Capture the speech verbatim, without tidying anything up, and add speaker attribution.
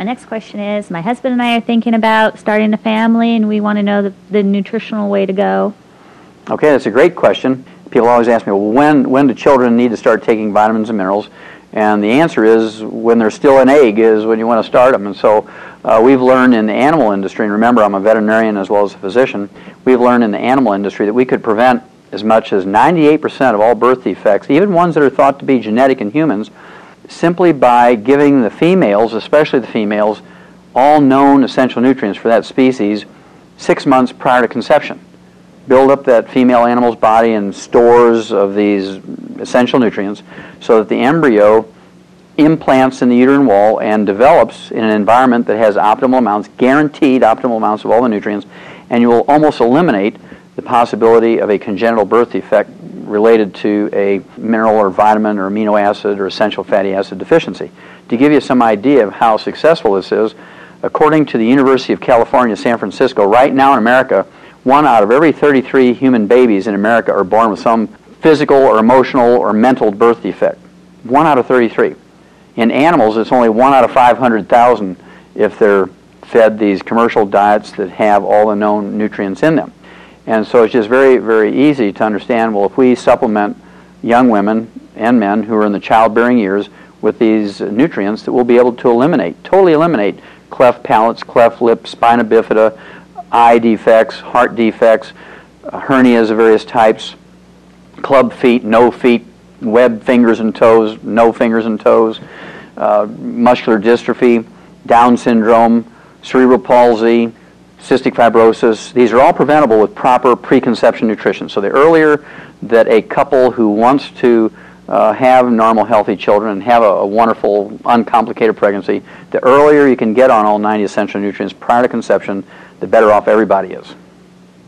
Speaker 1: my next question is, my husband and I are thinking about starting a family, and we want to know the, the nutritional way to go.
Speaker 2: Okay, that's a great question. People always ask me, well, when, when do children need to start taking vitamins and minerals? And the answer is, when they're still an egg is when you want to start them. And so uh, we've learned in the animal industry, and remember I'm a veterinarian as well as a physician, we've learned in the animal industry that we could prevent as much as ninety-eight percent of all birth defects, even ones that are thought to be genetic in humans, simply by giving the females, especially the females, all known essential nutrients for that species six months prior to conception. Build up that female animal's body in stores of these essential nutrients so that the embryo implants in the uterine wall and develops in an environment that has optimal amounts, guaranteed optimal amounts of all the nutrients, and you will almost eliminate the possibility of a congenital birth defect related to a mineral or vitamin or amino acid or essential fatty acid deficiency. To give you some idea of how successful this is, according to the University of California, San Francisco, right now in America, one out of every thirty-three human babies in America are born with some physical or emotional or mental birth defect. One out of thirty-three. In animals, it's only one out of five hundred thousand if they're fed these commercial diets that have all the known nutrients in them. And so it's just very, very easy to understand, well, if we supplement young women and men who are in the childbearing years with these nutrients, that we'll be able to eliminate, totally eliminate cleft palates, cleft lips, spina bifida, eye defects, heart defects, uh, hernias of various types, club feet, no feet, webbed fingers and toes, no fingers and toes, uh, muscular dystrophy, Down syndrome, cerebral palsy, cystic fibrosis. These are all preventable with proper preconception nutrition. So the earlier that a couple who wants to uh, have normal, healthy children and have a, a wonderful, uncomplicated pregnancy, the earlier you can get on all ninety essential nutrients prior to conception, the better off everybody is.